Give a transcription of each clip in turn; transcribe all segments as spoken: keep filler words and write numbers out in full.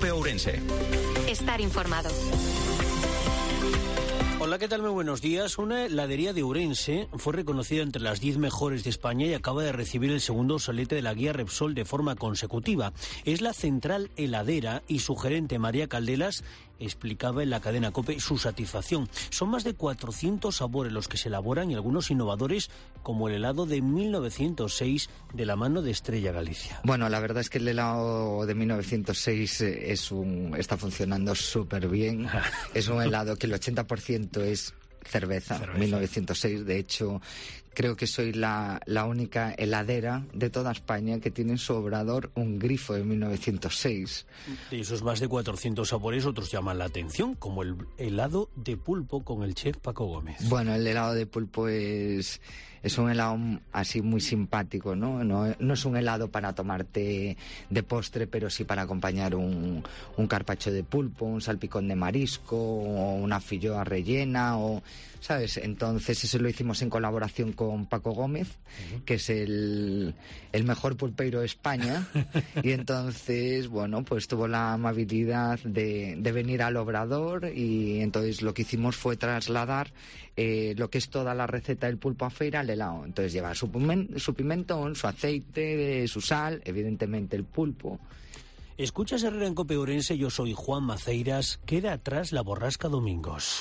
COPE Ourense. Estar informado. Hola, ¿qué tal? Muy buenos días. Una heladería de Ourense fue reconocida entre las diez mejores de España y acaba de recibir el segundo solete de la guía Repsol de forma consecutiva. Es la Central Heladera y su gerente María Caldelas explicaba en la cadena COPE su satisfacción. Son más de cuatrocientos sabores los que se elaboran y algunos innovadores, como el helado de mil novecientos seis de la mano de Estrella Galicia. Bueno, la verdad es que el helado de mil novecientos seis es un, está funcionando súper bien. Es un helado que el ochenta por ciento es cerveza, cerveza. mil novecientos seis. De hecho, creo que soy la, la única heladera de toda España que tiene en su obrador un grifo de mil novecientos seis. De esos más de cuatrocientos sabores, otros llaman la atención, como el helado de pulpo con el chef Paco Gómez. Bueno, el helado de pulpo es, es un helado así muy simpático, ¿no? No, no es un helado para tomarte de postre, pero sí para acompañar un, un carpaccio de pulpo, un salpicón de marisco, o una filloa rellena, o, ¿sabes? Entonces eso lo hicimos en colaboración con Paco Gómez, uh-huh. que es el, el mejor pulpeiro de España, y entonces, bueno, pues tuvo la amabilidad de, de venir al obrador, y entonces lo que hicimos fue trasladar eh, lo que es toda la receta del pulpo a feira al helado. Entonces lleva su, pimen, su pimentón, su aceite, su sal, evidentemente el pulpo. Escuchas Herrera en COPE Ourense, yo soy Juan Maceiras. Queda atrás la borrasca Domingos.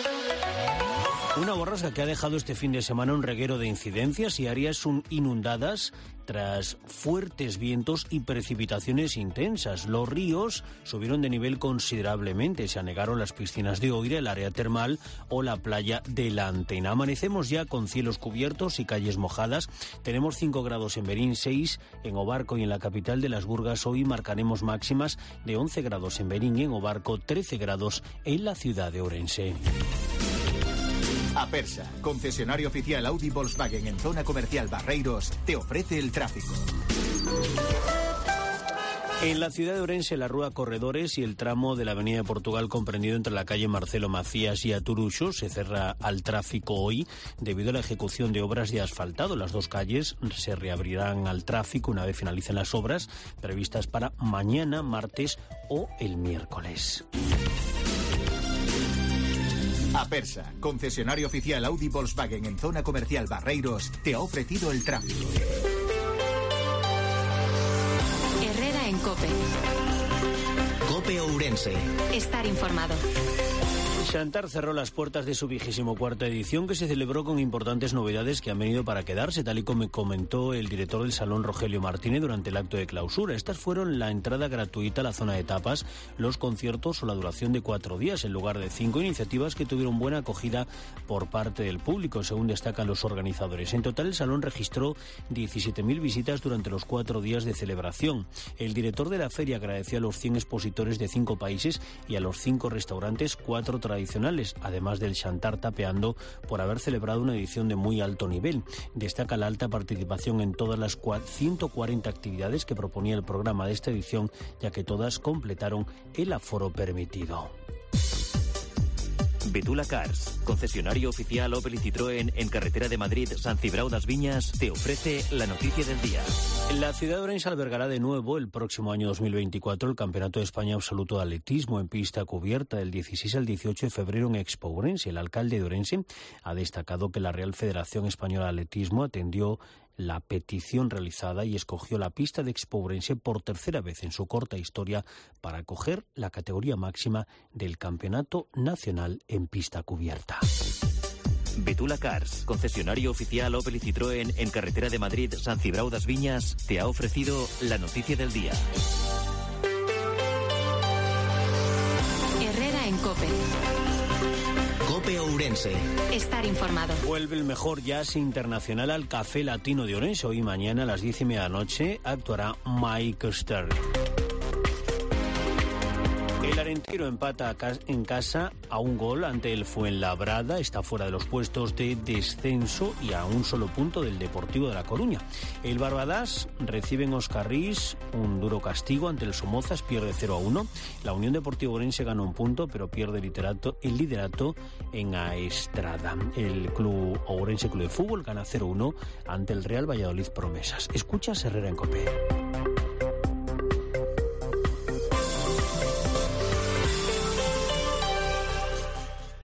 Una borrasca que ha dejado este fin de semana un reguero de incidencias y áreas inundadas tras fuertes vientos y precipitaciones intensas. Los ríos subieron de nivel considerablemente, se anegaron las piscinas de Oira, el área termal o la playa de la Antena. Amanecemos ya con cielos cubiertos y calles mojadas. Tenemos cinco grados en Berín, seis en Obarco y en la capital de las Burgas. Hoy marcaremos máximas de once grados en Berín y en Obarco, trece grados en la ciudad de Ourense. Apersa, concesionario oficial Audi Volkswagen en zona comercial Barreiros, te ofrece el tráfico. En la ciudad de Ourense, la Rúa Corredores y el tramo de la avenida de Portugal comprendido entre la calle Marcelo Macías y Aturuxo se cierra al tráfico hoy debido a la ejecución de obras de asfaltado. Las dos calles se reabrirán al tráfico una vez finalicen las obras previstas para mañana, martes o el miércoles. Apersa, concesionario oficial Audi Volkswagen en zona comercial Barreiros, te ha ofrecido el tráfico. Herrera en COPE. COPE Ourense. Estar informado. Xantar cerró las puertas de su vigésimo cuarta edición, que se celebró con importantes novedades que han venido para quedarse, tal y como comentó el director del Salón, Rogelio Martínez, durante el acto de clausura. Estas fueron la entrada gratuita a la zona de tapas, los conciertos o la duración de cuatro días, en lugar de cinco, iniciativas que tuvieron buena acogida por parte del público, según destacan los organizadores. En total, el Salón registró diecisiete mil visitas durante los cuatro días de celebración. El director de la feria agradeció a los cien expositores de cinco países y a los cinco restaurantes, cuatro tradicionales, además del Xantar Tapeando, por haber celebrado una edición de muy alto nivel. Destaca la alta participación en todas las ciento cuarenta actividades que proponía el programa de esta edición, ya que todas completaron el aforo permitido. Betula Cars, concesionario oficial Opel y Citroën en carretera de Madrid, San Cibrao das Viñas, te ofrece la noticia del día. La ciudad de Ourense albergará de nuevo el próximo año dos mil veinticuatro el Campeonato de España Absoluto de Atletismo en pista cubierta del dieciséis al dieciocho de febrero en Expo Ourense. El alcalde de Ourense ha destacado que la Real Federación Española de Atletismo atendió la petición realizada y escogió la pista de Expo Ourense por tercera vez en su corta historia para acoger la categoría máxima del Campeonato Nacional en pista cubierta. Betula Cars, concesionario oficial Opel y Citroën en carretera de Madrid, San Cibrao das Viñas, te ha ofrecido la noticia del día. Herrera en COPE. COPE Ourense. Estar informado. Vuelve el mejor jazz internacional al Café Latino de Ourense. Hoy y mañana a las diez y media de la noche actuará Mike Stern. El Arentino empata en casa a un gol ante el Fuenlabrada, está fuera de los puestos de descenso y a un solo punto del Deportivo de La Coruña. El Barbadás recibe en Oscarrís un duro castigo ante el Somozas, pierde cero a uno. La Unión Deportiva Ourense gana un punto, pero pierde el liderato, el liderato en Aestrada. El club Ourense Club de Fútbol gana cero a uno ante el Real Valladolid Promesas. Escuchas Herrera en COPE.